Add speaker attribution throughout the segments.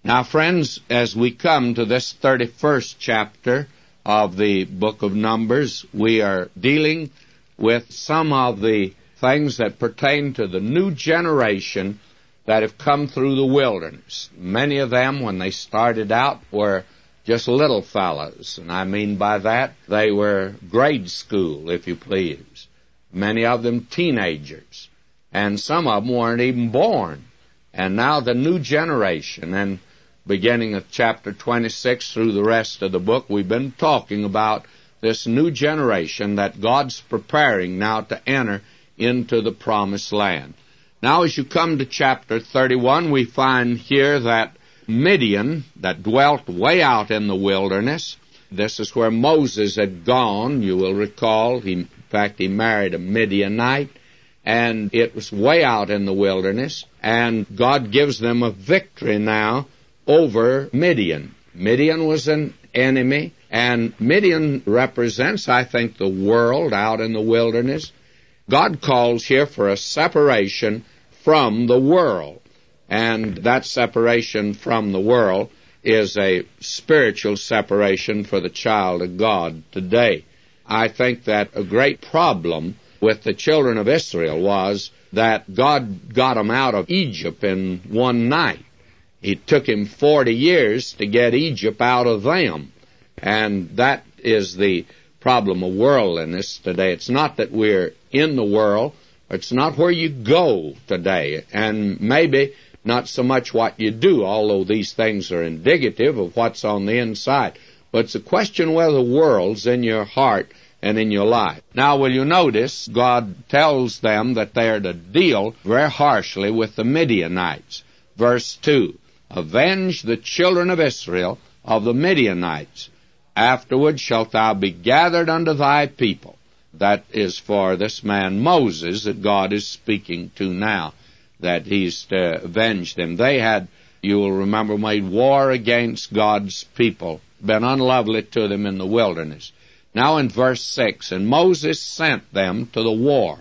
Speaker 1: Now, friends, as we come to this 31st chapter of the book of Numbers, we are dealing with some of the things that pertain to the new generation that have come through the wilderness. Many of them, when they started out, were just little fellows, and I mean by that, they were grade school, if you please. Many of them teenagers, and some of them weren't even born. And now the new generation, and beginning of chapter 26 through the rest of the book, we've been talking about this new generation that God's preparing now to enter into the promised land. Now, as you come to chapter 31, we find here that Midian, that dwelt way out in the wilderness, this is where Moses had gone. You will recall, in fact, he married a Midianite, and it was way out in the wilderness, and God gives them a victory now over Midian. Midian was an enemy, and Midian represents, I think, the world out in the wilderness. God calls here for a separation from the world, and that separation from the world is a spiritual separation for the child of God today. I think that a great problem with the children of Israel was that God got them out of Egypt in one night. It took him 40 years to get Egypt out of them. And that is the problem of worldliness today. It's not that we're in the world. It's not where you go today. And maybe not so much what you do, although these things are indicative of what's on the inside. But it's a question whether the world's in your heart and in your life. Now, will you notice, God tells them that they are to deal very harshly with the Midianites. Verse 2, avenge the children of Israel of the Midianites. Afterward shalt thou be gathered unto thy people. That is for this man Moses that God is speaking to now, that he's to avenge them. They had, you will remember, made war against God's people, been unlovely to them in the wilderness. Now in verse 6, and Moses sent them to the war,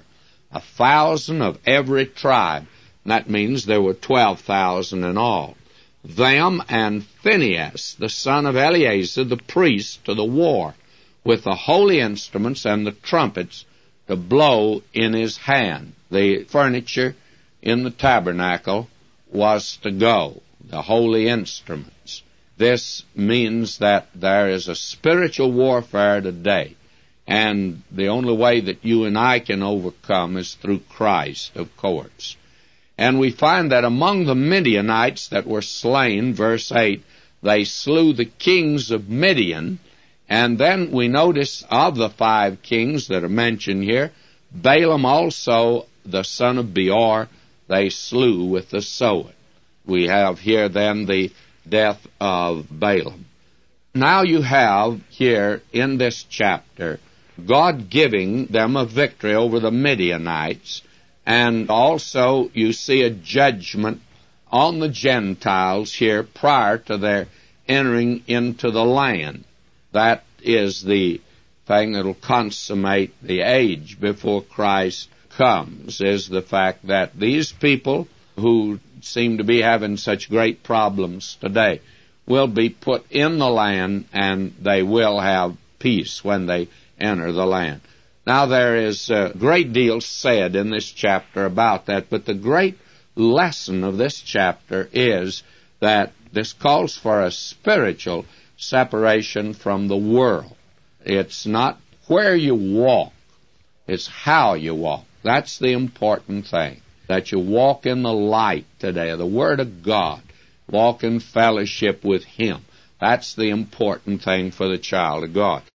Speaker 1: 1,000 of every tribe. And that means there were 12,000 in all. Them and Phinehas, the son of Eleazar, the priest, to the war, with the holy instruments and the trumpets to blow in his hand. The furniture in the tabernacle was to go, the holy instruments. This means that there is a spiritual warfare today, and the only way that you and I can overcome is through Christ, of course. And we find that among the Midianites that were slain, verse 8, they slew the kings of Midian. And then we notice of the 5 kings that are mentioned here, Balaam also, the son of Beor, they slew with the sword. We have here then the death of Balaam. Now you have here in this chapter God giving them a victory over the Midianites, and also you see a judgment on the Gentiles here prior to their entering into the land. That is the thing that will consummate the age before Christ comes, is the fact that these people who seem to be having such great problems today will be put in the land, and they will have peace when they enter the land. Now, there is a great deal said in this chapter about that, but the great lesson of this chapter is that this calls for a spiritual separation from the world. It's not where you walk, it's how you walk. That's the important thing, that you walk in the light today, the Word of God. Walk in fellowship with Him. That's the important thing for the child of God.